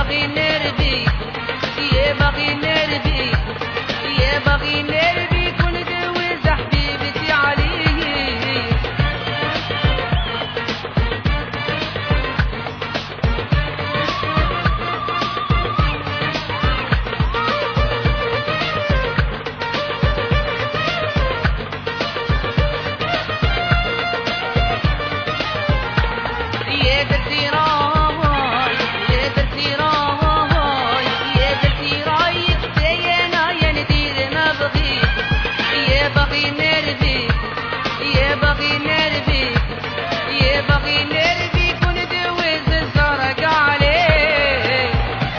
باغي نربي يا باغي نربي يا باغي نربي كون دوز حبيبتي عليه يا درتي راي يا درتي راي يا درتي رايك زينا يا ندير ما بغيت يا باغي نربي يا باغي نربي يا باغي نربي كون دوز الزرق عليه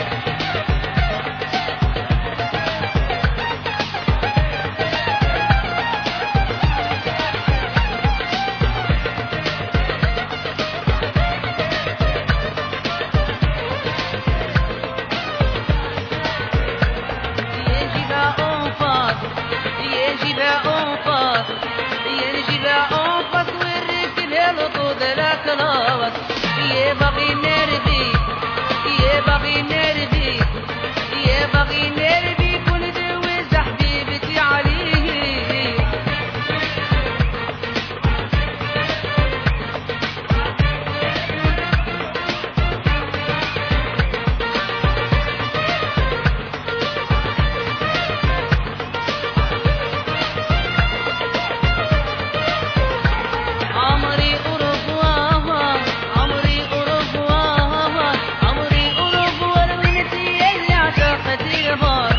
يجيبها أنفاس يجيبها أنفاس والرجل الطود لا خلاص يا باغي نربي يا باغي نربي يا باغي نربي كون دوز حبيبتي عليه عمري أوروبا عمري أوروبا عمري أوروبا وين اللي عشقتي